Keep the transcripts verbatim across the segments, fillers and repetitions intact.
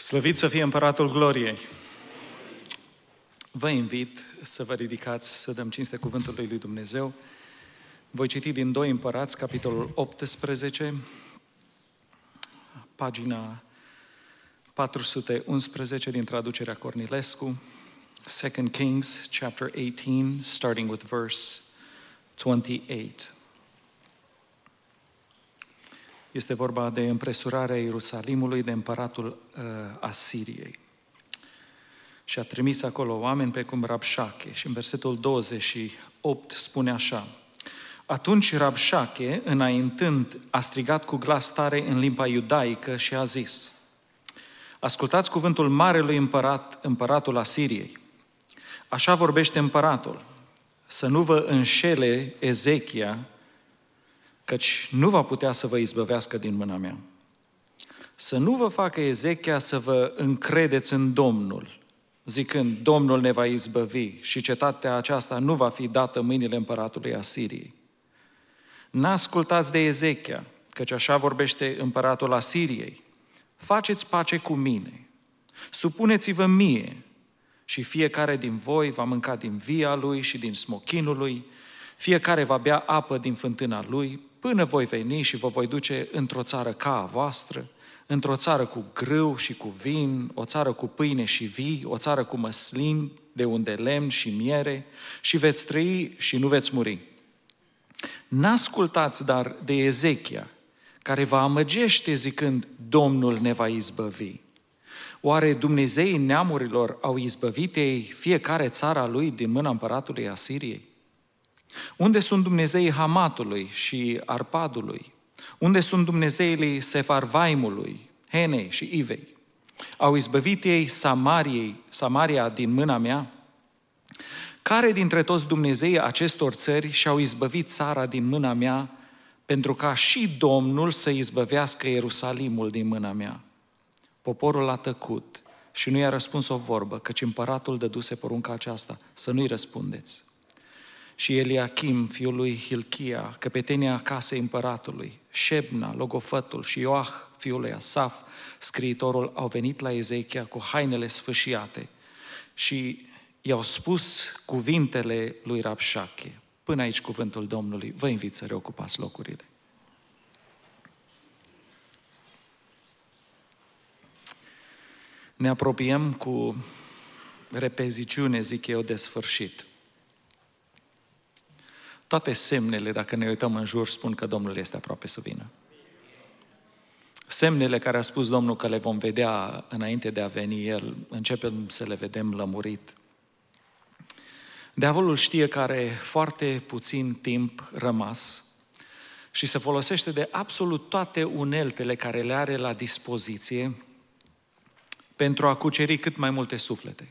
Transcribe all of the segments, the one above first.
Slăvit să fie Împăratul Gloriei! Vă invit să vă ridicați, să dăm cinste cuvântului lui Dumnezeu. Voi citi din doi Împărați, capitolul optsprezece, pagina patru sute unsprezece din traducerea Cornilescu, Second Kings, chapter eighteen, starting with verse twenty-eight. Este vorba de împresurarea Ierusalimului de împăratul uh, Asiriei. Și a trimis acolo oameni precum Rabșache. Și în versetul douăzeci și opt spune așa: Atunci Rabșache, înaintând, a strigat cu glas tare în limba iudaică și a zis: Ascultați cuvântul marelui împărat, împăratul Asiriei. Așa vorbește împăratul: să nu vă înșele Ezechia, căci nu va putea să vă izbăvească din mâna mea. Să nu vă facă Ezechia să vă încredeți în Domnul, zicând, Domnul ne va izbăvi și cetatea aceasta nu va fi dată în mâinile împăratului Asiriei. N-ascultați de Ezechia, căci așa vorbește împăratul Asiriei. Faceți pace cu mine, supuneți-vă mie și fiecare din voi va mânca din via lui și din smochinul lui, fiecare va bea apă din fântâna lui, până voi veni și vă voi duce într-o țară ca a voastră, într-o țară cu grâu și cu vin, o țară cu pâine și vii, o țară cu măslin, de unde lemn și miere, și veți trăi și nu veți muri. N-ascultați dar de Ezechia, care vă amăgește zicând, Domnul ne va izbăvi. Oare Dumnezeii neamurilor au izbăvit ei fiecare țara lui din mâna împăratului Asiriei? Unde sunt Dumnezeii Hamatului și Arpadului? Unde sunt Dumnezeii Sefarvaimului, Henei și Ivei? Au izbăvit ei Samariei, Samaria din mâna mea? Care dintre toți Dumnezeii acestor țări și-au izbăvit țara din mâna mea, pentru ca și Domnul să izbăvească Ierusalimul din mâna mea? Poporul a tăcut și nu i-a răspuns o vorbă, căci împăratul dăduse porunca aceasta, să nu-i răspundeți. Și Eliachim, fiul lui Hilchia, căpetenia casei împăratului, Șebna, logofătul și Ioah, fiul lui Asaf, scriitorul, au venit la Ezechia cu hainele sfâșiate și i-au spus cuvintele lui Rabșache. Până aici cuvântul Domnului. Vă invit să reocupați locurile. Ne apropiem cu repeziciune, zic eu, de sfârșit. Toate semnele, dacă ne uităm în jur, spun că Domnul este aproape să vină. Semnele care a spus Domnul că le vom vedea înainte de a veni El, începem să le vedem lămurit. Diavolul știe că are foarte puțin timp rămas și se folosește de absolut toate uneltele care le are la dispoziție pentru a cuceri cât mai multe suflete,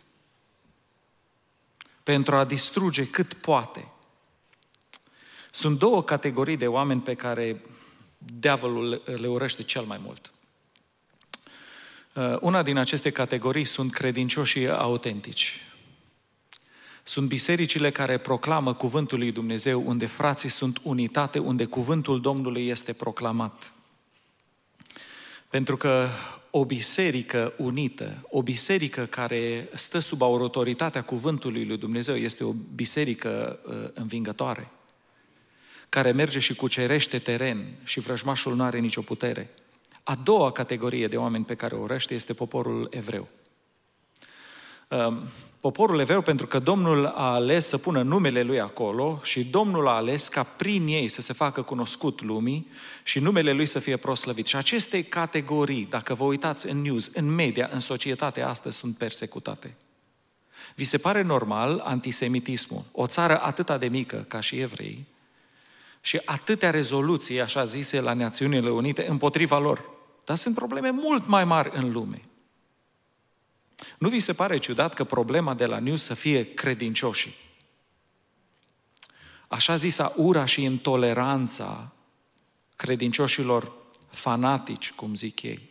pentru a distruge cât poate. Sunt două categorii de oameni pe care diavolul le urăște cel mai mult. Una din aceste categorii sunt credincioșii autentici. Sunt bisericile care proclamă cuvântul lui Dumnezeu, unde frații sunt unitate, unde cuvântul Domnului este proclamat. Pentru că o biserică unită, o biserică care stă sub autoritatea cuvântului lui Dumnezeu, este o biserică uh, învingătoare, care merge și cucerește teren și vrăjmașul nu are nicio putere. A doua categorie de oameni pe care o urăște este poporul evreu. Poporul evreu, pentru că Domnul a ales să pună numele Lui acolo și Domnul a ales ca prin ei să se facă cunoscut lumii și numele Lui să fie proslăvit. Și aceste categorii, dacă vă uitați în news, în media, în societatea astăzi, sunt persecutate. Vi se pare normal antisemitismul? O țară atât de mică ca și evrei, și atâtea rezoluții, așa zise, la Națiunile Unite împotriva lor. Dar sunt probleme mult mai mari în lume. Nu vi se pare ciudat că problema de la news să fie credincioșii? Așa zisa ura și intoleranța credincioșilor fanatici, cum zic ei.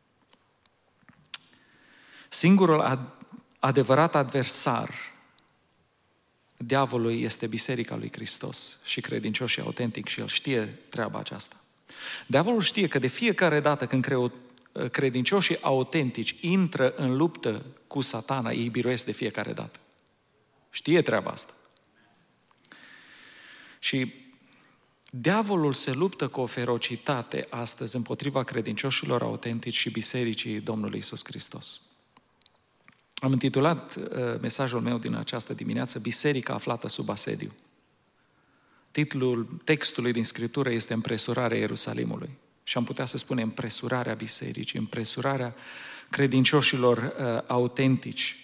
Singurul ad- adevărat adversar diavolului este Biserica lui Hristos și credincioșii autentici și el știe treaba aceasta. Diavolul știe că de fiecare dată când credincioșii autentici intră în luptă cu Satana, ei biruiesc de fiecare dată. Știe treaba asta. Și diavolul se luptă cu o ferocitate astăzi împotriva credincioșilor autentici și bisericii Domnului Iisus Hristos. Am intitulat uh, mesajul meu din această dimineață Biserica aflată sub asediu. Titlul textului din Scriptură este Împresurarea Ierusalimului. Și am putea să spunem împresurarea bisericii, împresurarea credincioșilor uh, autentici.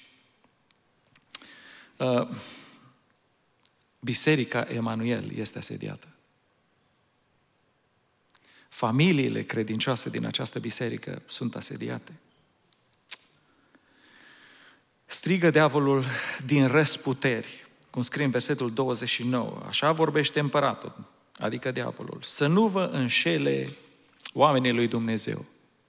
Uh, Biserica Emanuel este asediată. Familiile credincioase din această biserică sunt asediate. Strigă diavolul din răsputeri, cum scrie în versetul douăzeci și nouă, așa vorbește împăratul, adică diavolul, să nu vă înșele oamenii lui Dumnezeu.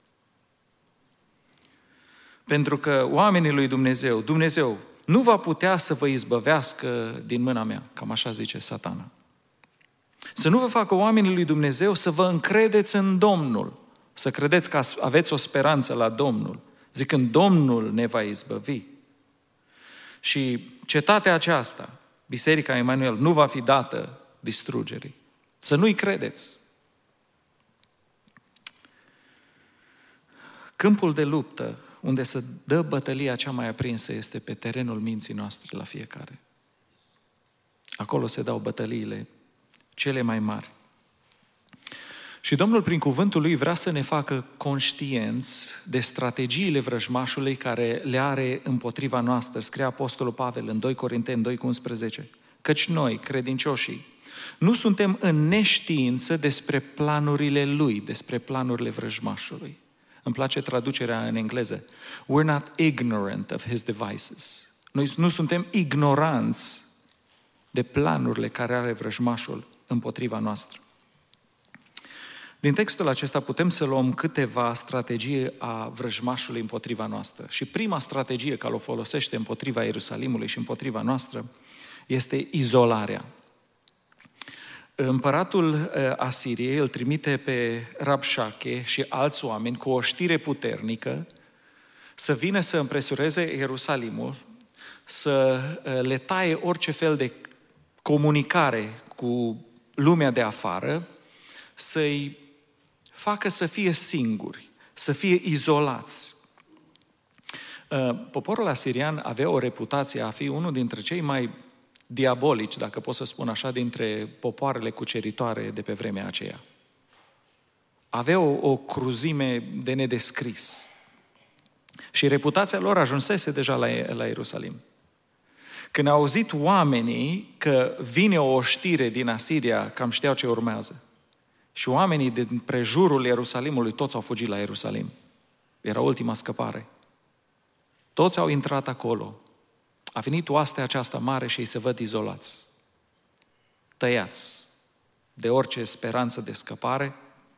Pentru că oamenii lui Dumnezeu, Dumnezeu nu va putea să vă izbăvească din mâna mea, cam așa zice Satana. Să nu vă facă oamenii lui Dumnezeu să vă încredeți în Domnul, să credeți că aveți o speranță la Domnul, zicând Domnul ne va izbăvi. Și cetatea aceasta, Biserica Emanuel, nu va fi dată distrugerii. Să nu-i credeți. Câmpul de luptă unde se dă bătălia cea mai aprinsă este pe terenul minții noastre la fiecare. Acolo se dau bătăliile cele mai mari. Și Domnul, prin cuvântul Lui, vrea să ne facă conștienți de strategiile vrăjmașului care le are împotriva noastră. Scrie Apostolul Pavel în doi Corinteni doi cu unsprezece. Căci noi, credincioșii, nu suntem în neștiință despre planurile Lui, despre planurile vrăjmașului. Îmi place traducerea în engleză. We're not ignorant of his devices. Noi nu suntem ignoranți de planurile care are vrăjmașul împotriva noastră. Din textul acesta putem să luăm câteva strategii a vrăjmașului împotriva noastră. Și prima strategie care o folosește împotriva Ierusalimului și împotriva noastră este izolarea. Împăratul Asiriei îl trimite pe Rabșache și alți oameni cu o știre puternică să vină să împresureze Ierusalimul, să le taie orice fel de comunicare cu lumea de afară, să-i facă să fie singuri, să fie izolați. Poporul asirian avea o reputație a fi unul dintre cei mai diabolici, dacă pot să spun așa, dintre popoarele cuceritoare de pe vremea aceea. Avea o, o cruzime de nedescris. Și reputația lor ajunsese deja la, la Ierusalim. Când au auzit oamenii că vine o știre din Asiria, cam știau ce urmează. Și oamenii din prejurul Ierusalimului, toți au fugit la Ierusalim. Era ultima scăpare. Toți au intrat acolo. A venit oastea aceasta mare și ei se văd izolați, tăiați de orice speranță de scăpare.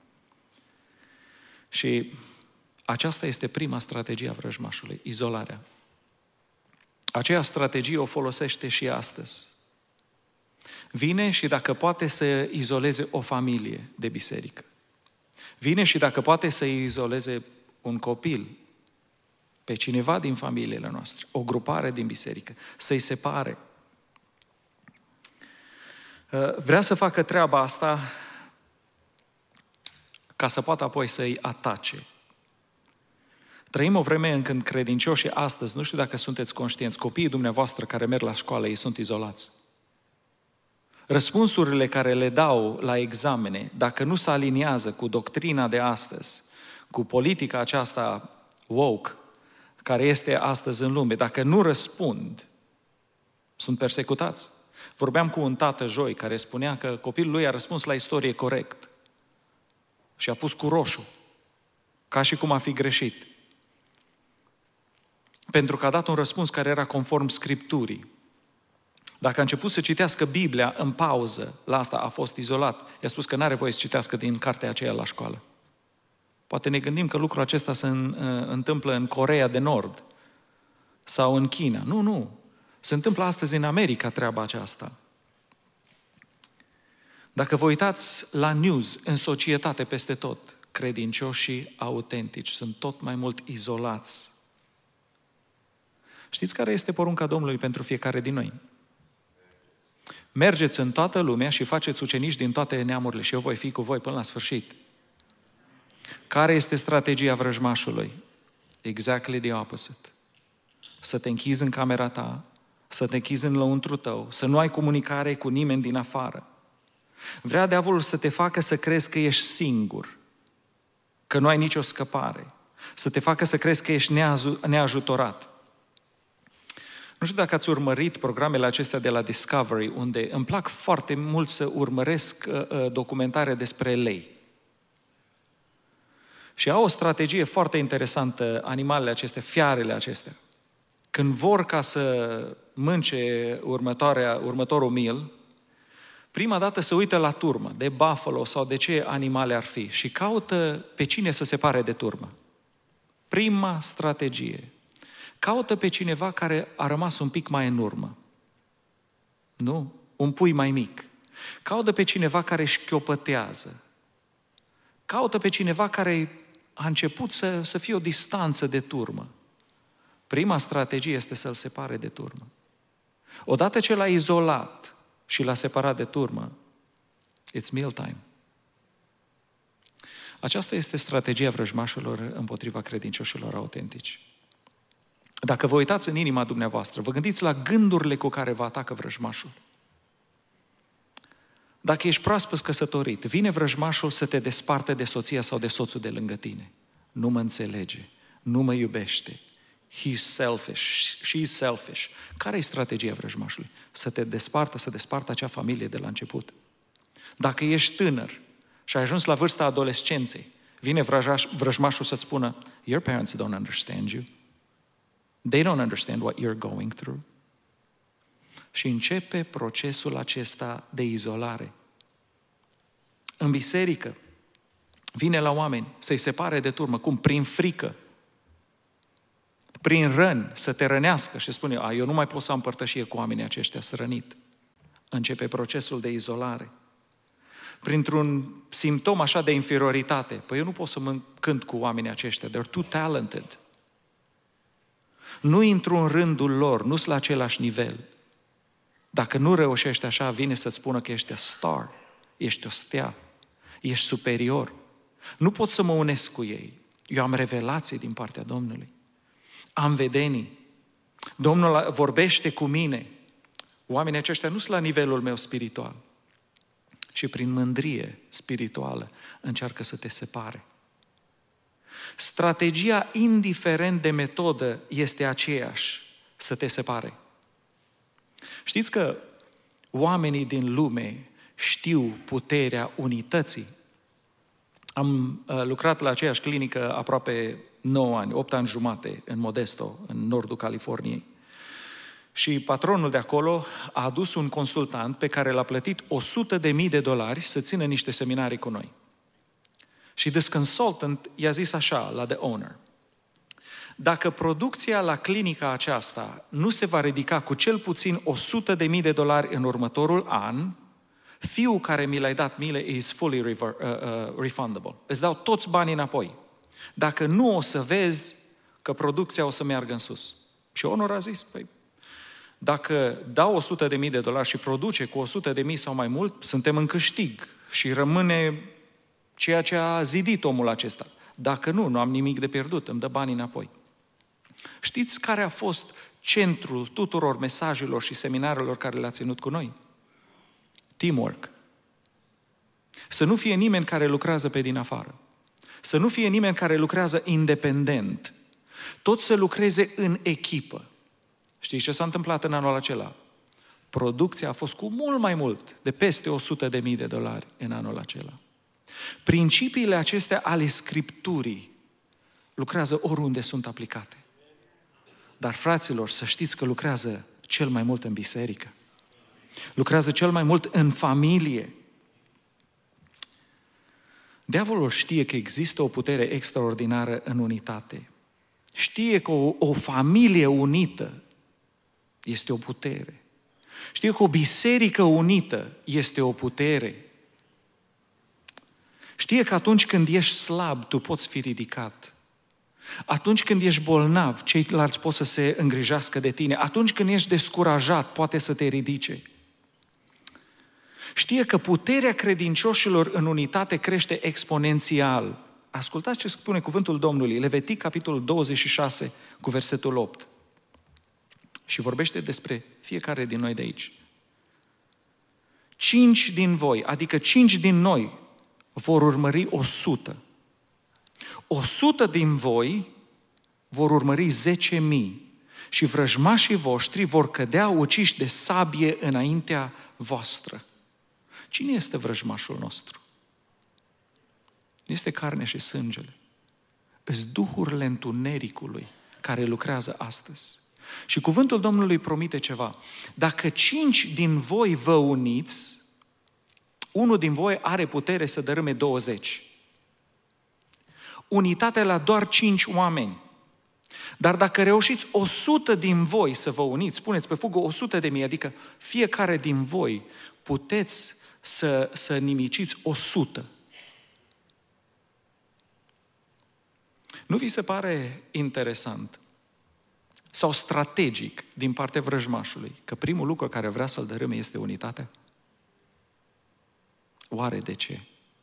Și aceasta este prima strategie a vrăjmașului, izolarea. Aceea strategie o folosește și astăzi. Vine și dacă poate să izoleze o familie de biserică. Vine și dacă poate să izoleze un copil, pe cineva din familiile noastre, o grupare din biserică, să-i separe. Vrea să facă treaba asta ca să poată apoi să-i atace. Trăim o vreme în când credincioșii astăzi, nu știu dacă sunteți conștienți, copiii dumneavoastră care merg la școală, ei sunt izolați. Răspunsurile care le dau la examene, dacă nu se aliniază cu doctrina de astăzi, cu politica aceasta woke, care este astăzi în lume, dacă nu răspund, sunt persecutați. Vorbeam cu un tată joi care spunea că copilul lui a răspuns la istorie corect și a pus cu roșu, ca și cum a fi greșit. Pentru că a dat un răspuns care era conform Scripturii. Dacă a început să citească Biblia în pauză, la asta a fost izolat. I-a spus că n-are voie să citească din cartea aceea la școală. Poate ne gândim că lucrul acesta se întâmplă în Coreea de Nord sau în China. Nu, nu. Se întâmplă astăzi în America treaba aceasta. Dacă vă uitați la news, în societate, peste tot, credincioșii autentici sunt tot mai mult izolați. Știți care este porunca Domnului pentru fiecare din noi? Mergeți în toată lumea și faceți ucenici din toate neamurile și eu voi fi cu voi până la sfârșit. Care este strategia vrăjmașului? Exactly the opposite. Să te închizi în camera ta, să te închizi în lăuntru tău, să nu ai comunicare cu nimeni din afară. Vrea diavolul să te facă să crezi că ești singur, că nu ai nicio scăpare, să te facă să crezi că ești neajutorat. Nu știu dacă ați urmărit programele acestea de la Discovery, unde îmi plac foarte mult să urmăresc uh, documentare despre lei. Și au o strategie foarte interesantă, animalele acestea, fiarele acestea. Când vor ca să mânce următoarea, următorul meal, prima dată se uită la turmă, de buffalo sau de ce animale ar fi și caută pe cine să separe de turmă. Prima strategie. Caută pe cineva care a rămas un pic mai în urmă. Nu? Un pui mai mic. Caută pe cineva care șchiopătează. Caută pe cineva care a început să, să fie o distanță de turmă. Prima strategie este să-l separe de turmă. Odată ce l-a izolat și l-a separat de turmă, it's meal time. Aceasta este strategia vrăjmașilor împotriva credincioșilor autentici. Dacă vă uitați în inima dumneavoastră, vă gândiți la gândurile cu care vă atacă vrăjmașul. Dacă ești proaspăt căsătorit, vine vrăjmașul să te desparte de soția sau de soțul de lângă tine. Nu mă înțelege, nu mă iubește. He's selfish, she's selfish. Care e strategia vrăjmașului? Să te despartă, să despartă acea familie de la început. Dacă ești tânăr și ai ajuns la vârsta adolescenței, vine vrăjmașul să-ți spună, your parents don't understand you. They don't understand what you're going through. Și începe procesul acesta de izolare. În biserică vine la oameni să-i separe de turmă. Cum? Prin frică. Prin răni, să te rănească și spune, a, eu nu mai pot să am părtășie cu oamenii aceștia, să rănit. Începe procesul de izolare. Printr-un simptom așa de inferioritate. Păi eu nu pot să mă cânt cu oamenii aceștia, they're too talented. Nu intru în rândul lor, nu sunt la același nivel. Dacă nu reușești așa, vine să-ți spună că ești a star, ești o stea, ești superior. Nu pot să mă unesc cu ei. Eu am revelații din partea Domnului. Am vedenii. Domnul vorbește cu mine. Oamenii aceștia nu sunt la nivelul meu spiritual. Și prin mândrie spirituală încearcă să te separe. Strategia, indiferent de metodă, este aceeași, să te separe. Știți că oamenii din lume știu puterea unității. Am uh, lucrat la aceeași clinică aproape nouă ani, opt ani jumate, în Modesto, în nordul Californiei. Și patronul de acolo a adus un consultant pe care l-a plătit o sută de mii de dolari să țină niște seminarii cu noi. Și this consultant i-a zis așa la the owner, dacă producția la clinica aceasta nu se va ridica cu cel puțin o sută de mii de dolari în următorul an, fiul care mi l-ai dat mie is fully rever, uh, uh, refundable. Îți dau toți banii înapoi. Dacă nu, o să vezi că producția o să meargă în sus. Și owner a zis, păi, dacă dau o sută de mii de dolari și produce cu o sută de mii sau mai mult, suntem în câștig și rămâne ceea ce a zidit omul acesta. Dacă nu, nu am nimic de pierdut, îmi dă banii înapoi. Știți care a fost centrul tuturor mesajelor și seminarelor care le-a ținut cu noi? Teamwork. Să nu fie nimeni care lucrează pe din afară. Să nu fie nimeni care lucrează independent. Toți să lucreze în echipă. Știți ce s-a întâmplat în anul acela? Producția a fost cu mult mai mult, de peste o sută de mii de dolari în anul acela. Principiile acestea ale Scripturii lucrează oriunde sunt aplicate. Dar, fraților, să știți că lucrează cel mai mult în biserică. Lucrează cel mai mult în familie. Diavolul știe că există o putere extraordinară în unitate. Știe că o, o familie unită este o putere. Știe că o biserică unită este o putere. Știe că atunci când ești slab, tu poți fi ridicat. Atunci când ești bolnav, ceilalți pot să se îngrijească de tine. Atunci când ești descurajat, poate să te ridice. Știe că puterea credincioșilor în unitate crește exponențial. Ascultați ce spune cuvântul Domnului, Levitic, capitolul douăzeci și șase, cu versetul opt. Și vorbește despre fiecare din noi de aici. Cinci din voi, adică cinci din noi, vor urmări o sută. O sută din voi vor urmări zece mii și vrăjmașii voștri vor cădea uciși de sabie înaintea voastră. Cine este vrăjmașul nostru? Este carne și sângele. Îs duhurile întunericului care lucrează astăzi. Și cuvântul Domnului promite ceva. Dacă cinci din voi vă uniți, unul din voi are putere să dărâme douăzeci. Unitatea la doar cinci oameni. Dar dacă reușiți o sută din voi să vă uniți, puneți pe fugă o sută de mii, adică fiecare din voi puteți să, să nimiciți o sută. Nu vi se pare interesant sau strategic din partea vrăjmașului că primul lucru care vrea să-l dărâme este unitatea? Oare de ce?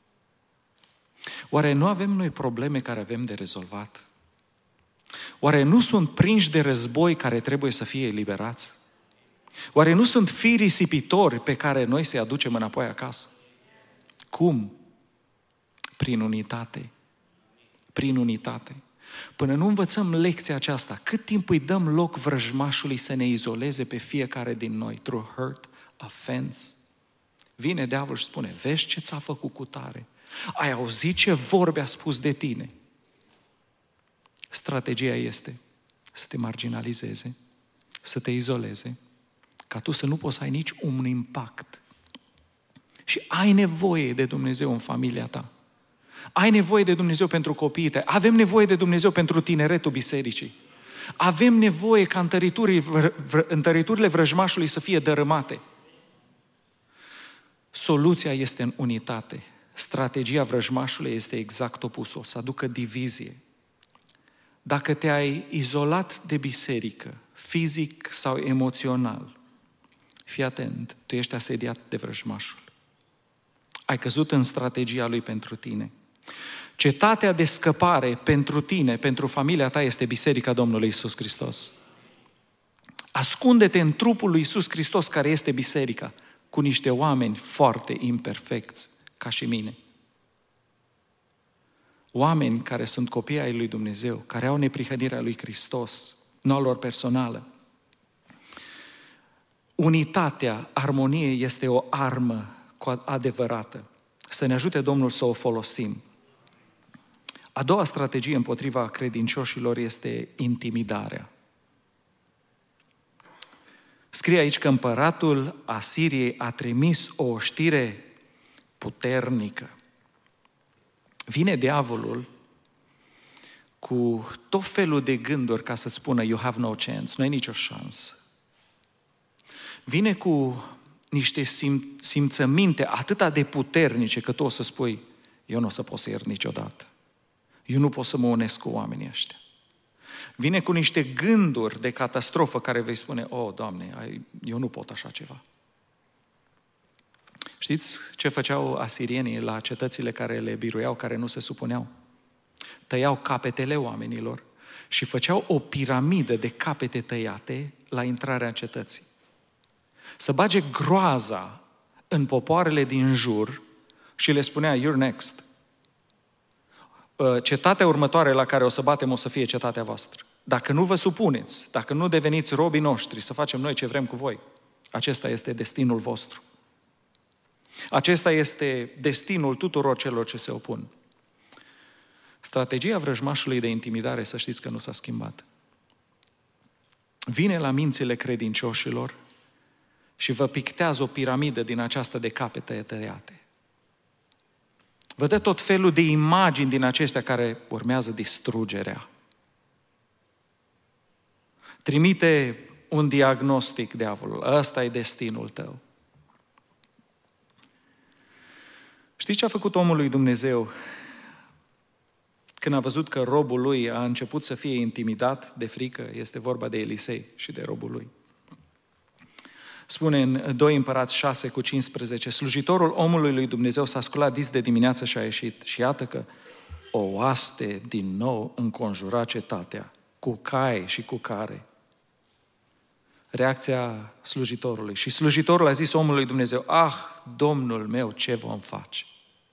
Oare nu avem noi probleme care avem de rezolvat? Oare nu sunt prinși de război care trebuie să fie eliberați? Oare nu sunt fii risipitori pe care noi să-i aducem înapoi acasă? Cum? Prin unitate. Prin unitate. Până nu învățăm lecția aceasta, cât timp îi dăm loc vrăjmașului să ne izoleze pe fiecare din noi, through hurt, offense, vine diavolul și spune, vezi ce ți-a făcut cu tare? Ai auzit ce vorbe a spus de tine? Strategia este să te marginalizeze, să te izoleze, ca tu să nu poți să ai nici un impact. Și ai nevoie de Dumnezeu în familia ta. Ai nevoie de Dumnezeu pentru copiii tăi. Avem nevoie de Dumnezeu pentru tineretul bisericii. Avem nevoie ca întăriturile vrăjmașului să fie dărâmate. Soluția este în unitate. Strategia vrăjmașului este exact opusul, să aducă divizie. Dacă te-ai izolat de biserică, fizic sau emoțional, fii atent, tu ești asediat de vrăjmașul. Ai căzut în strategia lui pentru tine. Cetatea de scăpare pentru tine, pentru familia ta, este Biserica Domnului Iisus Hristos. Ascunde-te în trupul lui Iisus Hristos, care este biserica, cu niște oameni foarte imperfecți, ca și mine. Oameni care sunt copii ai lui Dumnezeu, care au neprihănirea lui Hristos, nu a lor personală. Unitatea, armonie este o armă adevărată. Să ne ajute Domnul să o folosim. A doua strategie împotriva credincioșilor este intimidarea. Scrie aici că împăratul Asiriei a trimis o știre puternică. Vine diavolul cu tot felul de gânduri ca să-ți spună you have no chance, nu ai nicio șansă. Vine cu niște sim- simțăminte atât de puternice că tu o să spui eu nu o să pot să iert niciodată. Eu nu pot să mă unesc cu oamenii ăștia. Vine cu niște gânduri de catastrofă care vei spune, oh, Doamne, eu nu pot așa ceva. Știți ce făceau asirienii la cetățile care le biruiau, care nu se supuneau? Tăiau capetele oamenilor și făceau o piramidă de capete tăiate la intrarea în cetății. Să bage groaza în popoarele din jur și le spunea, you're next. Cetatea următoare la care o să batem o să fie cetatea voastră. Dacă nu vă supuneți, dacă nu deveniți robii noștri, să facem noi ce vrem cu voi, acesta este destinul vostru. Acesta este destinul tuturor celor ce se opun. Strategia vrăjmașului de intimidare, să știți că nu s-a schimbat. Vine la mințile credincioșilor și vă pictează o piramidă din aceasta de capete tăiate. Vă dă tot felul de imagini din acestea care urmează distrugerea. Trimite un diagnostic diavolul. Ăsta e destinul tău. Știți ce a făcut omul lui Dumnezeu când a văzut că robul lui a început să fie intimidat de frică? Este vorba de Elisei și de robul lui. Spune în doi Împărați șase cu cincisprezece, slujitorul omului lui Dumnezeu s-a sculat dis de dimineață și a ieșit. Și iată că o oaste din nou înconjura cetatea, cu cai și cu care. Reacția slujitorului. Și slujitorul a zis omului lui Dumnezeu, ah, Domnul meu, ce vom face?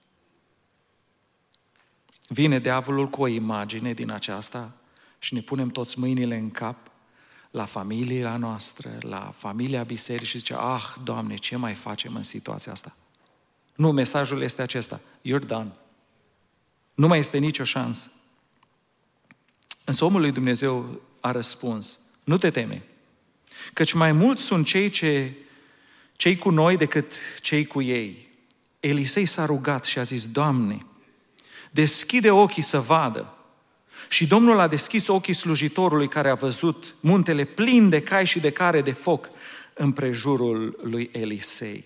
Vine diavolul cu o imagine din aceasta și ne punem toți mâinile în cap la familia noastră, la familia bisericii și zice, ah, Doamne, ce mai facem în situația asta? Nu, mesajul este acesta, you're done. Nu mai este nicio șansă. Însă omul lui Dumnezeu a răspuns, nu te teme, căci mai mulți sunt cei, ce, cei cu noi decât cei cu ei. Elisei s-a rugat și a zis, Doamne, deschide ochii să vadă. Și Domnul a deschis ochii slujitorului care a văzut muntele plin de cai și de care de foc împrejurul lui Elisei.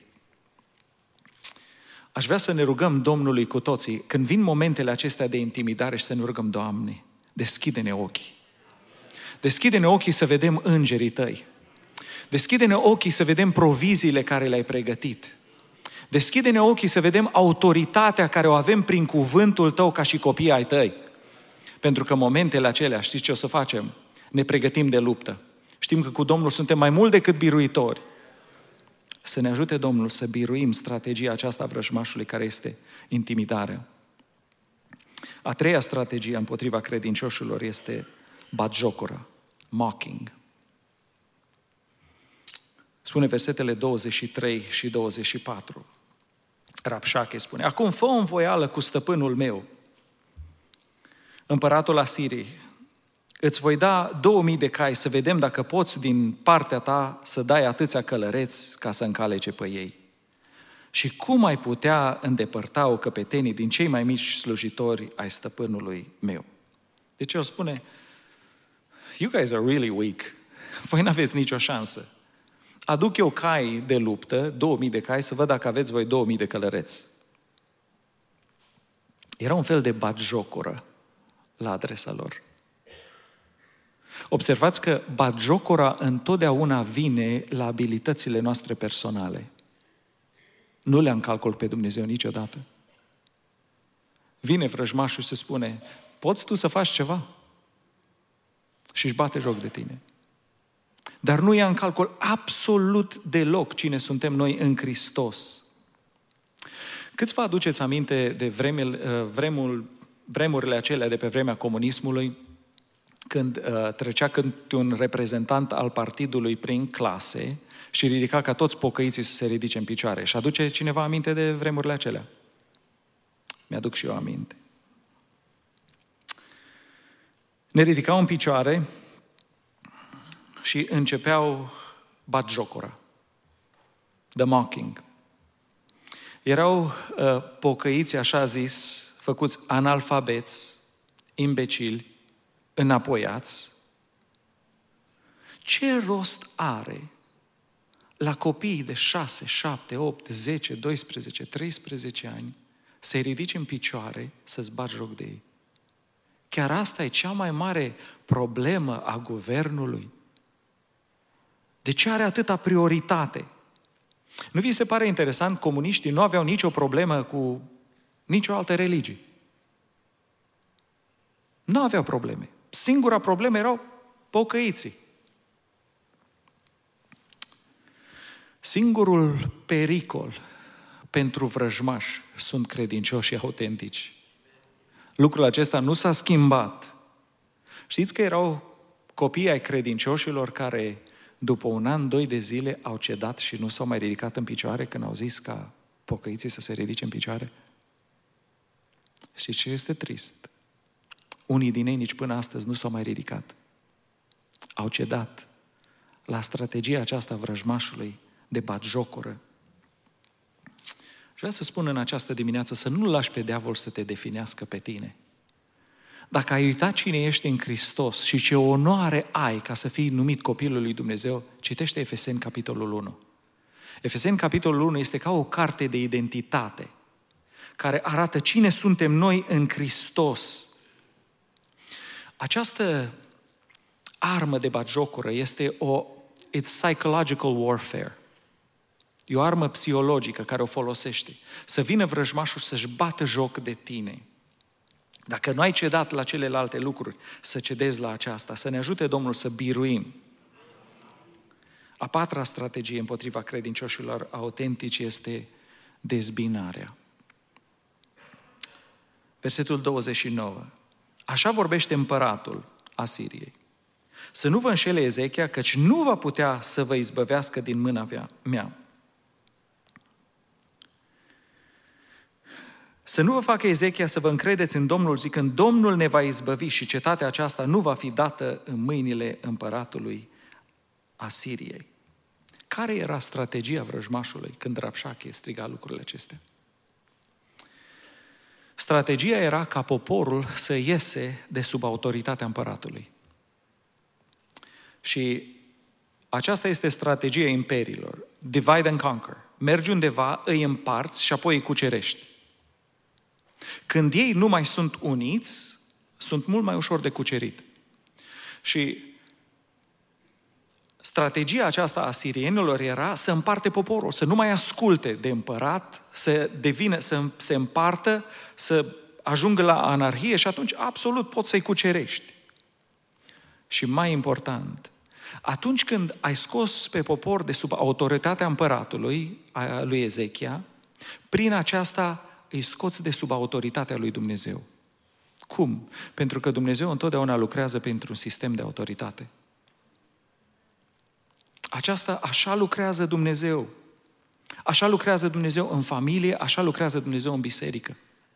Aș vrea să ne rugăm Domnului cu toții, când vin momentele acestea de intimidare și să ne rugăm, Doamne, deschide-ne ochii. Deschide-ne ochii să vedem îngerii Tăi. Deschide-ne ochii să vedem proviziile care le-ai pregătit. Deschide-ne ochii să vedem autoritatea care o avem prin cuvântul Tău ca și copii ai Tăi. Pentru că momentele acelea, știți ce o să facem? Ne pregătim de luptă. Știm că cu Domnul suntem mai mult decât biruitori. Să ne ajute Domnul să biruim strategia aceasta a vrăjmașului care este intimidarea. A treia strategie împotriva credincioșilor este batjocură, mocking. Spune versetele douăzeci și trei și douăzeci și patru. Rabșache spune, acum fă o învoială cu stăpânul meu, împăratul Asiriei. Îți voi da două mii de cai să vedem dacă poți din partea ta să dai atâția călăreți ca să încalece pe ei. Și cum ai putea îndepărta-o căpetenii din cei mai mici slujitori ai stăpânului meu? Deci el spune, you guys are really weak. Voi n-aveți nicio șansă. Aduc eu cai de luptă, două mii de cai, să văd dacă aveți voi două mii de călăreți. Era un fel de batjocură la adresa lor. Observați că batjocura întotdeauna vine la abilitățile noastre personale. Nu le-am calcul pe Dumnezeu niciodată. Vine vrăjmașul și se spune, poți tu să faci ceva? Și își bate joc de tine. Dar nu ia în calcul absolut deloc cine suntem noi în Hristos. Câți vă aduceți aminte de vremul, vremul, vremurile acelea de pe vremea comunismului, când uh, trecea câte un reprezentant al partidului prin clase și ridica ca toți pocăiții să se ridice în picioare? Și aduce cineva aminte de vremurile acelea? Mi-aduc și eu aminte. Ne ridicau în picioare și începeau batjocura, the mocking. Erau uh, pocăiți, așa zis, făcuți analfabeți, imbecili, înapoiați. Ce rost are la copiii de șase, șapte, opt, zece, doisprezece, treisprezece ani să-i ridici în picioare să-ți bagi joc de ei? Chiar asta e cea mai mare problemă a guvernului. De ce are atâta prioritate? Nu vi se pare interesant? Comuniștii nu aveau nicio problemă cu nicio altă religie. Nu aveau probleme. Singura problemă erau pocăiții. Singurul pericol pentru vrăjmași sunt credincioșii autentici. Lucrul acesta nu s-a schimbat. Știți că erau copii ai credincioșilor care după un an, doi de zile au cedat și nu s-au mai ridicat în picioare când au zis ca pocăiții să se ridice în picioare? Și ce este trist? Unii din ei nici până astăzi nu s-au mai ridicat. Au cedat la strategia aceasta vrăjmașului de batjocură. Și vreau să spun în această dimineață să nu lași pe diavol să te definească pe tine. Dacă ai uitat cine ești în Hristos și ce onoare ai ca să fii numit copilul lui Dumnezeu, citește Efeseni capitolul unu. Efeseni capitolul unu este ca o carte de identitate care arată cine suntem noi în Hristos. Această armă de batjocură este o it's psychological warfare. E o armă psihologică care o folosește. Să vină vrăjmașul să-și bată joc de tine. Dacă nu ai cedat la celelalte lucruri, să cedezi la aceasta, să ne ajute Domnul să biruim. A patra strategie împotriva credincioșilor autentici este dezbinarea. Versetul douăzeci și nouă. Așa vorbește împăratul Asiriei. Să nu vă înșele Ezechia, căci nu va putea să vă izbăvească din mâna mea. Să nu vă facă Ezechia să vă încredeți în Domnul zicând, Domnul ne va izbăvi și cetatea aceasta nu va fi dată în mâinile împăratului Asiriei. Care era strategia vrăjmașului când Rabșache striga lucrurile acestea? Strategia era ca poporul să iese de sub autoritatea împăratului. Și aceasta este strategia imperiilor. Divide and conquer. Mergi undeva, îi împarți și apoi îi cucerești. Când ei nu mai sunt uniți, sunt mult mai ușor de cucerit. Și strategia aceasta a asirienilor era să împarte poporul, să nu mai asculte de împărat, să devină, să se împartă, să ajungă la anarhie și atunci absolut poți să-i cucerești. Și mai important, atunci când ai scos pe popor de sub autoritatea împăratului, a lui Ezechia, prin aceasta îi scoți de sub autoritatea lui Dumnezeu. Cum? Pentru că Dumnezeu întotdeauna lucrează pentru un sistem de autoritate. Aceasta, așa lucrează Dumnezeu. Așa lucrează Dumnezeu în familie, așa lucrează Dumnezeu în biserică.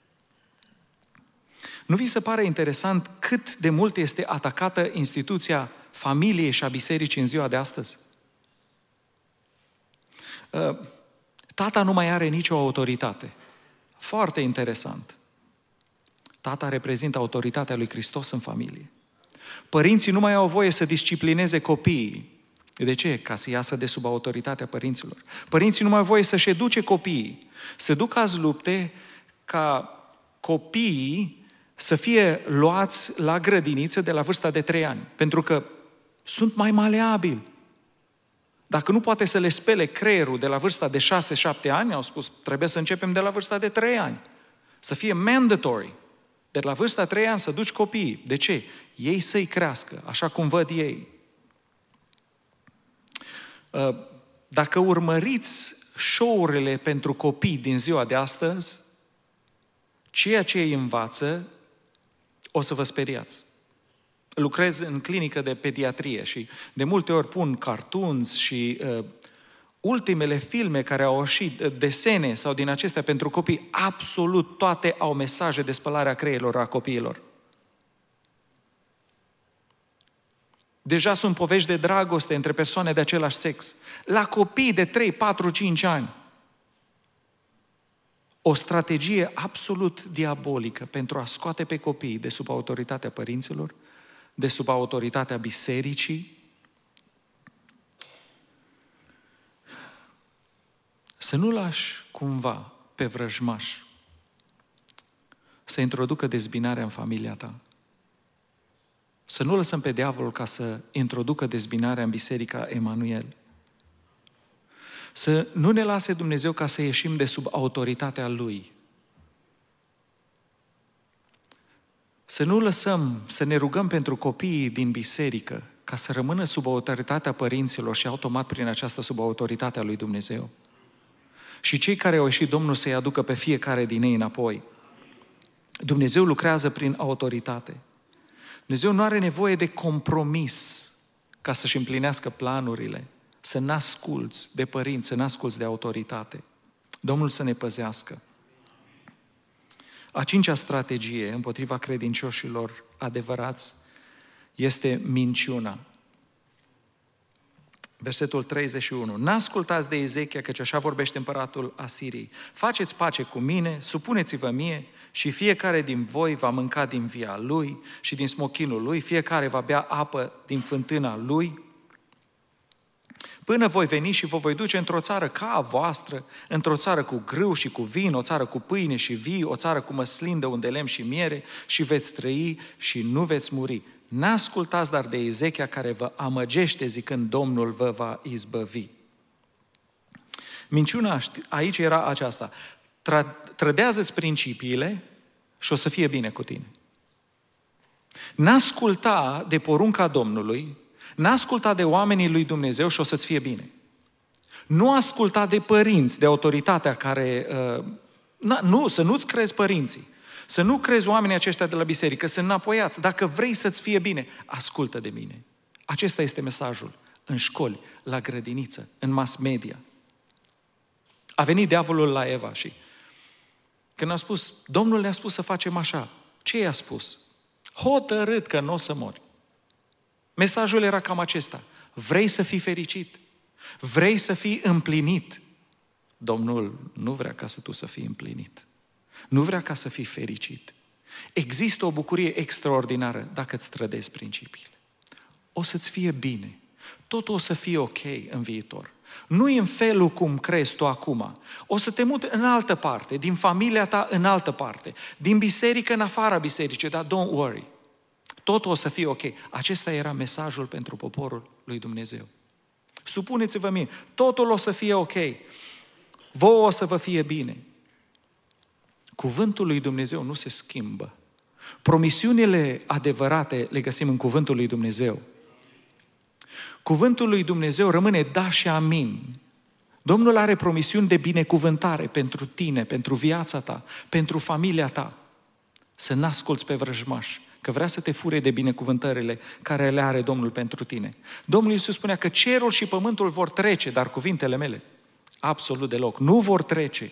Nu vi se pare interesant cât de mult este atacată instituția familiei și a bisericii în ziua de astăzi? Tata nu mai are nicio autoritate. Foarte interesant. Tata reprezintă autoritatea lui Hristos în familie. Părinții nu mai au voie să disciplineze copiii. De ce? Ca să iasă de sub autoritatea părinților. Părinții nu mai au voie să-și educe copiii. Se duc azi lupte ca copiii să fie luați la grădiniță de la vârsta de trei ani. Pentru că sunt mai maleabili. Dacă nu poate să le spele creierul de la vârsta de șase șapte ani, au spus, trebuie să începem de la vârsta de trei ani. Să fie mandatory. De la vârsta de trei ani să duci copiii. De ce? Ei să-i crească, așa cum văd ei. Dacă urmăriți show-urile pentru copii din ziua de astăzi, ceea ce îi învață, o să vă speriați. Lucrez în clinică de pediatrie și de multe ori pun cartoons și uh, ultimele filme care au ieșit, desene sau din acestea pentru copii, absolut toate au mesaje de spălare a creierilor a copiilor. Deja sunt povești de dragoste între persoane de același sex. La copii de trei, patru, cinci ani. O strategie absolut diabolică pentru a scoate pe copii de sub autoritatea părinților, de sub autoritatea bisericii. Să nu lași cumva pe vrăjmaș să introducă dezbinarea în familia ta. Să nu lăsăm pe diavolul ca să introducă dezbinarea în biserica Emanuel. Să nu ne lase Dumnezeu ca să ieșim de sub autoritatea Lui. Să nu lăsăm, să ne rugăm pentru copiii din biserică ca să rămână sub autoritatea părinților și automat prin aceasta sub autoritatea lui Dumnezeu. Și cei care au ieșit Domnul să-i aducă pe fiecare din ei înapoi. Dumnezeu lucrează prin autoritate. Dumnezeu nu are nevoie de compromis ca să-și împlinească planurile, să n-asculți de părinți, să n-asculți de autoritate. Domnul să ne păzească. A cincea strategie împotriva credincioșilor adevărați este minciuna. Versetul treizeci și unu. N-ascultați de Ezechia, căci așa vorbește împăratul Asiriei. Faceți pace cu mine, supuneți-vă mie și fiecare din voi va mânca din via lui și din smochinul lui, fiecare va bea apă din fântâna lui. Până voi veni și vă voi duce într-o țară ca a voastră, într-o țară cu grâu și cu vin, o țară cu pâine și vii, o țară cu măslin unde lemn și miere, și veți trăi și nu veți muri. N-ascultați dar de Ezechia care vă amăgește zicând Domnul vă va izbăvi. Minciuna aici era aceasta: trădează-ți principiile și o să fie bine cu tine. N-asculta de porunca Domnului, n-asculta de oamenii lui Dumnezeu și o să-ți fie bine. Nu asculta de părinți, de autoritatea care... Uh, na, nu, să nu-ți crezi părinții, să nu crezi oamenii aceștia de la biserică, să înapoiați. Dacă vrei să-ți fie bine, ascultă de mine. Acesta este mesajul. În școli, la grădiniță, în mass media. A venit diavolul la Eva și când a spus, Domnul ne-a spus să facem așa, ce i-a spus? Hotărât că nu o să mori. Mesajul era cam acesta: vrei să fii fericit? Vrei să fii împlinit? Domnul nu vrea ca să tu să fii împlinit. Nu vrea ca să fii fericit. Există o bucurie extraordinară dacă îți trădezi principiile. O să-ți fie bine. Totul o să fie ok în viitor. Nu e în felul cum crezi tu acum. O să te muți în altă parte, din familia ta în altă parte, din biserică în afara bisericii, dar don't worry. Totul o să fie ok. Acesta era mesajul pentru poporul lui Dumnezeu. Supuneți-vă mie, totul o să fie ok. Vouă o să vă fie bine. Cuvântul lui Dumnezeu nu se schimbă. Promisiunile adevărate le găsim în cuvântul lui Dumnezeu. Cuvântul lui Dumnezeu rămâne da și amin. Domnul are promisiuni de binecuvântare pentru tine, pentru viața ta, pentru familia ta. Să n-asculți pe vrăjmaș, că vrea să te fure de binecuvântările care le are Domnul pentru tine. Domnul Iisus spunea că cerul și pământul vor trece, dar cuvintele mele, absolut deloc, nu vor trece.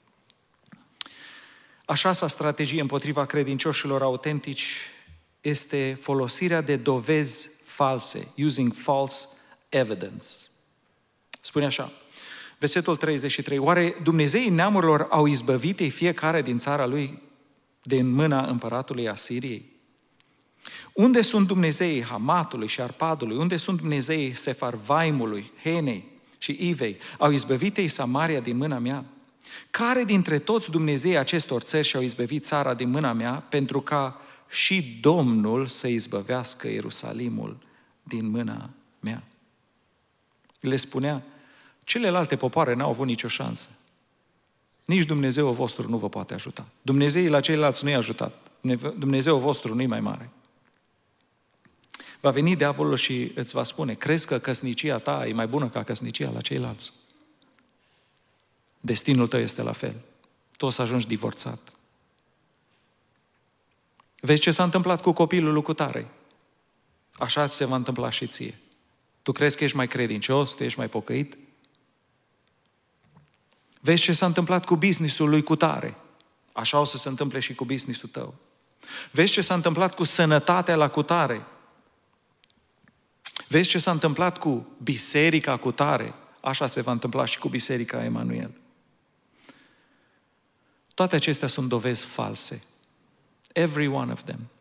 A șasea strategie împotriva credincioșilor autentici este folosirea de dovezi false, using false evidence. Spune așa, versetul treizeci și trei, oare Dumnezeii neamurilor au izbăvit ei fiecare din țara lui din mâna împăratului Asiriei? Unde sunt Dumnezeii Hamatului și Arpadului? Unde sunt Dumnezeii Sefarvaimului, Henei și Ivei? Au izbăvit ei Samaria din mâna mea? Care dintre toți Dumnezeii acestor țări și-au izbăvit țara din mâna mea pentru ca și Domnul să izbăvească Ierusalimul din mâna mea? Le spunea, celelalte popoare n-au avut nicio șansă. Nici Dumnezeul vostru nu vă poate ajuta. Dumnezeii la ceilalți nu i-a ajutat. Dumnezeul vostru nu-i mai mare. Va veni diavolul și îți va spune, crezi că căsnicia ta e mai bună ca căsnicia la ceilalți? Destinul tău este la fel. Tu o să ajungi divorțat. Vezi ce s-a întâmplat cu copilul lui cutare? Așa se va întâmpla și ție. Tu crezi că ești mai credincios, tu ești mai pocăit? Vezi ce s-a întâmplat cu business-ul lui cutare? Așa o să se întâmple și cu business-ul tău. Vezi ce s-a întâmplat cu sănătatea la cutare? Vezi ce s-a întâmplat cu biserica cutare? Așa se va întâmpla și cu biserica Emanuel. Toate acestea sunt dovezi false. Every one of them.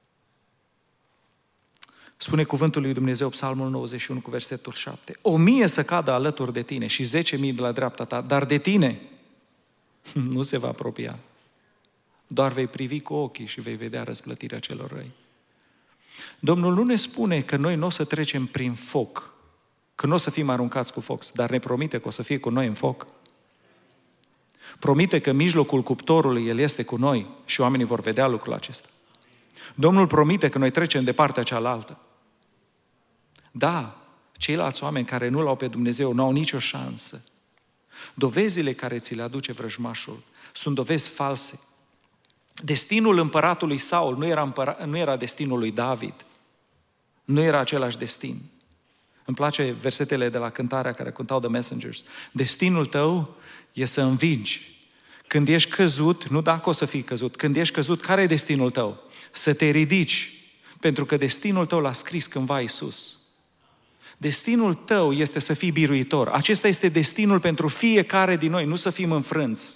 Spune cuvântul lui Dumnezeu, Psalmul nouăzeci și unu cu versetul șapte. O mie să cadă alături de tine și zece mii de la dreapta ta, dar de tine nu se va apropia. Doar vei privi cu ochii și vei vedea răsplătirea celor răi. Domnul nu ne spune că noi nu o să trecem prin foc, că nu o să fim aruncați cu foc, dar ne promite că o să fie cu noi în foc. Promite că în mijlocul cuptorului El este cu noi și oamenii vor vedea lucrul acesta. Domnul promite că noi trecem de partea cealaltă. Da, ceilalți oameni care nu l-au pe Dumnezeu nu au nicio șansă. Dovezile care ți le aduce vrăjmașul sunt dovezi false. Destinul împăratului Saul nu era, împăra, nu era destinul lui David. Nu era același destin. Îmi place versetele de la cântarea care cântau The Messengers. Destinul tău e să învingi. Când ești căzut, nu dacă o să fii căzut, când ești căzut, care e destinul tău? Să te ridici, pentru că destinul tău l-a scris cândva Iisus. Destinul tău este să fii biruitor. Acesta este destinul pentru fiecare din noi, nu să fim înfrânți.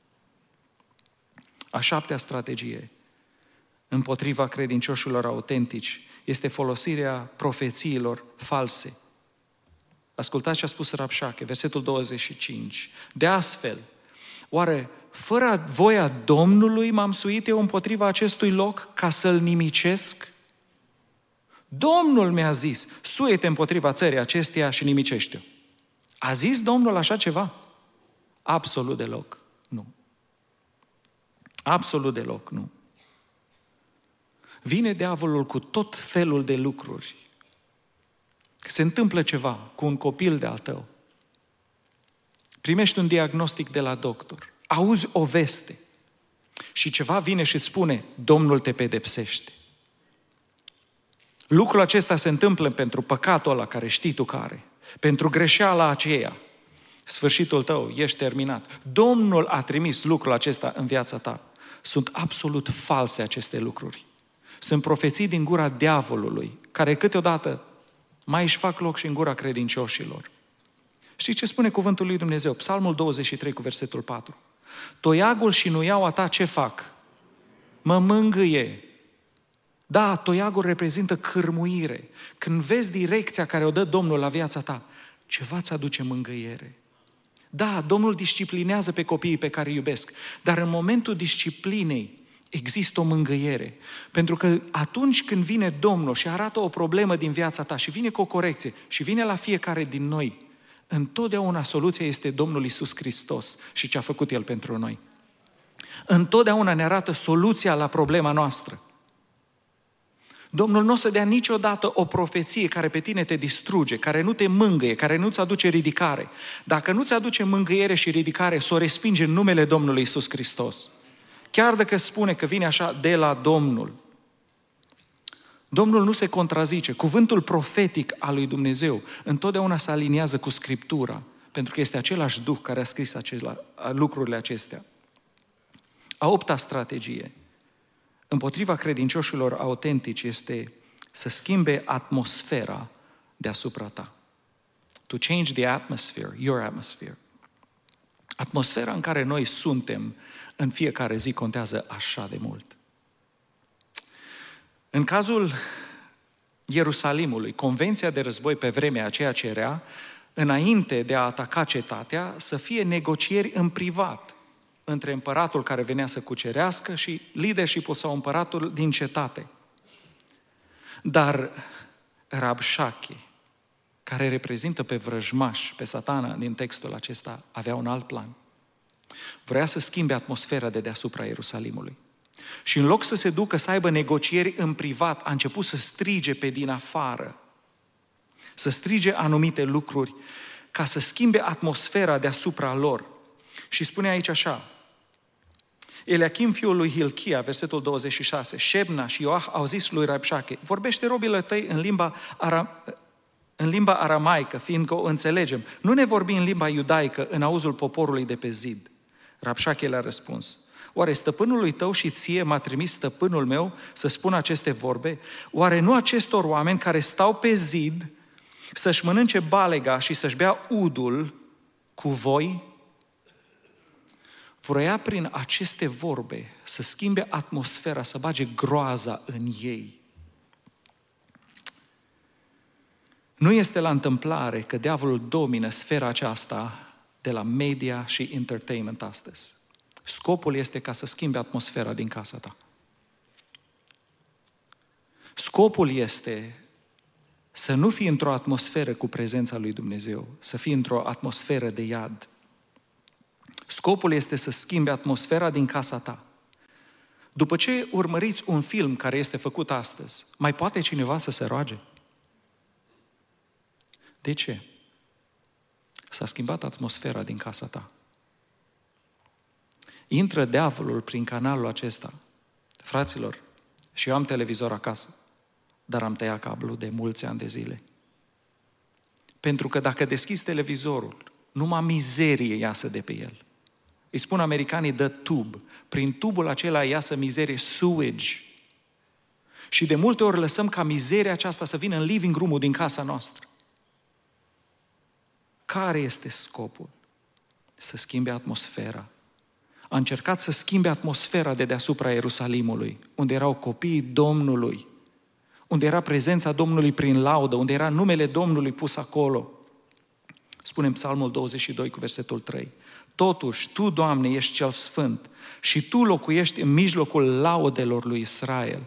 A șaptea strategie împotriva credincioșilor autentici este folosirea profețiilor false. Ascultați ce a spus Rabșache, versetul douăzeci și cinci. De astfel, oare fără voia Domnului m-am suit eu împotriva acestui loc ca să-l nimicesc? Domnul mi-a zis, suie-te împotriva țării acesteia și nimicește-o. A zis Domnul așa ceva? Absolut deloc, nu. Absolut deloc, nu. Vine diavolul cu tot felul de lucruri. Se întâmplă ceva cu un copil de-al tău. Primești un diagnostic de la doctor. Auzi o veste. Și ceva vine și îți spune, Domnul te pedepsește. Lucrul acesta se întâmplă pentru păcatul ăla care știi tu care. Pentru greșeala aceea. Sfârșitul tău, ești terminat. Domnul a trimis lucrul acesta în viața ta. Sunt absolut false aceste lucruri. Sunt profeții din gura diavolului, care câteodată mai își fac loc și în gura credincioșilor. Știți ce spune cuvântul lui Dumnezeu? Psalmul douăzeci și trei cu versetul patru. Toiagul și nuiaua ta ce fac? Mă mângâie. Da, toiagul reprezintă cârmuire. Când vezi direcția care o dă Domnul la viața ta, ceva îți aduce mângâiere. Da, Domnul disciplinează pe copiii pe care îi iubesc, dar în momentul disciplinei există o mângâiere. Pentru că atunci când vine Domnul și arată o problemă din viața ta și vine cu o corecție și vine la fiecare din noi, întotdeauna soluția este Domnul Iisus Hristos și ce a făcut El pentru noi. Întotdeauna ne arată soluția la problema noastră. Domnul nu o să dea niciodată o profeție care pe tine te distruge, care nu te mângâie, care nu-ți aduce ridicare. Dacă nu-ți aduce mângâiere și ridicare, să o respingi în numele Domnului Iisus Hristos. Chiar dacă spune că vine așa de la Domnul. Domnul nu se contrazice. Cuvântul profetic al lui Dumnezeu întotdeauna se aliniază cu Scriptura, pentru că este același Duh care a scris acela, lucrurile acestea. A opta strategie împotriva credincioșilor autentici este să schimbe atmosfera deasupra ta. To change the atmosphere, your atmosphere. Atmosfera în care noi suntem în fiecare zi contează așa de mult. În cazul Ierusalimului, convenția de război pe vremea aceea cerea, înainte de a ataca cetatea, să fie negocieri în privat între împăratul care venea să cucerească și leadership-ul sau împăratul din cetate. Dar Rabșache, care reprezintă pe vrăjmaș, pe Satana din textul acesta, avea un alt plan. Vrea să schimbe atmosfera de deasupra Ierusalimului. Și în loc să se ducă să aibă negocieri în privat, a început să strige pe din afară, să strige anumite lucruri, ca să schimbe atmosfera deasupra lor. Și spune aici așa, Eliachim fiul lui Hilchia, versetul douăzeci și șase, Șebna și Ioah au zis lui Rabșache, vorbește robilor tăi în limba, ara, în limba aramaică, fiindcă o înțelegem. Nu ne vorbi în limba iudaică, în auzul poporului de pe zid. Rabșache le-a răspuns, oare stăpânului tău și ție m-a trimis stăpânul meu să spun aceste vorbe? Oare nu acestor oameni care stau pe zid să-și mănânce balega și să-și bea udul cu voi? Vroia prin aceste vorbe să schimbe atmosfera, să bage groaza în ei. Nu este la întâmplare că diavolul domină sfera aceasta de la media și entertainment astăzi. Scopul este ca să schimbe atmosfera din casa ta. Scopul este să nu fii într-o atmosferă cu prezența lui Dumnezeu, să fii într-o atmosferă de iad. Scopul este să schimbe atmosfera din casa ta. După ce urmăriți un film care este făcut astăzi, mai poate cineva să se roage? De ce? S-a schimbat atmosfera din casa ta. Intră diavolul prin canalul acesta. Fraților, și eu am televizor acasă, dar am tăiat cablul de mulți ani de zile. Pentru că dacă deschizi televizorul, numai mizerie iasă de pe el. Îi spun americanii the tube. Prin tubul acela iasă mizerie, sewage. Și de multe ori lăsăm ca mizeria aceasta să vină în living room-ul din casa noastră. Care este scopul? Să schimbe atmosfera. A încercat să schimbe atmosfera de deasupra Ierusalimului, unde erau copiii Domnului, unde era prezența Domnului prin laudă, unde era numele Domnului pus acolo. Spune Psalmul douăzeci și doi cu versetul trei. Totuși, Tu, Doamne, ești cel sfânt și Tu locuiești în mijlocul laudelor lui Israel.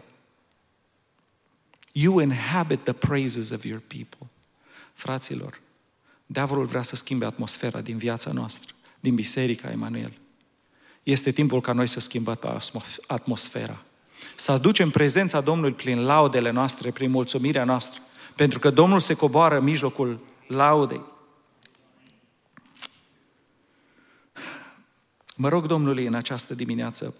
You inhabit the praises of your people. Fraților, diavolul vrea să schimbe atmosfera din viața noastră, din Biserica Emanuel. Este timpul ca noi să schimbăm atmosfera. Să aducem prezența Domnului prin laudele noastre, prin mulțumirea noastră. Pentru că Domnul se coboară în mijlocul laudei. Mă rog Domnului în această dimineață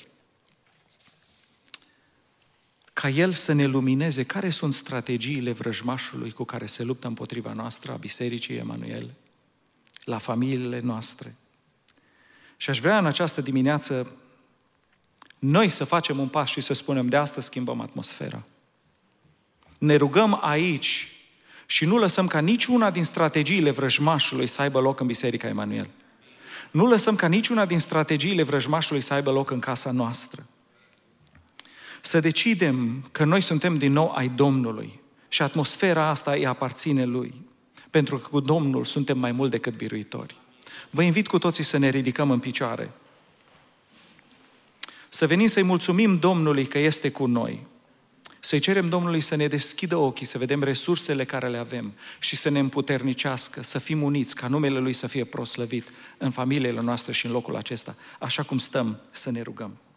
ca El să ne lumineze care sunt strategiile vrăjmașului cu care se luptă împotriva noastră, a Bisericii Emanuel, la familiile noastre. Și aș vrea în această dimineață noi să facem un pas și să spunem, de astăzi schimbăm atmosfera. Ne rugăm aici și nu lăsăm ca niciuna din strategiile vrăjmașului să aibă loc în Biserica Emanuel. Nu lăsăm ca niciuna din strategiile vrăjmașului să aibă loc în casa noastră. Să decidem că noi suntem din nou ai Domnului și atmosfera asta îi aparține Lui, pentru că cu Domnul suntem mai mult decât biruitori. Vă invit cu toții să ne ridicăm în picioare, să venim să-i mulțumim Domnului că este cu noi, să-i cerem Domnului să ne deschidă ochii, să vedem resursele care le avem și să ne împuternicească, să fim uniți, ca numele Lui să fie proslăvit în familiile noastre și în locul acesta, așa cum stăm să ne rugăm.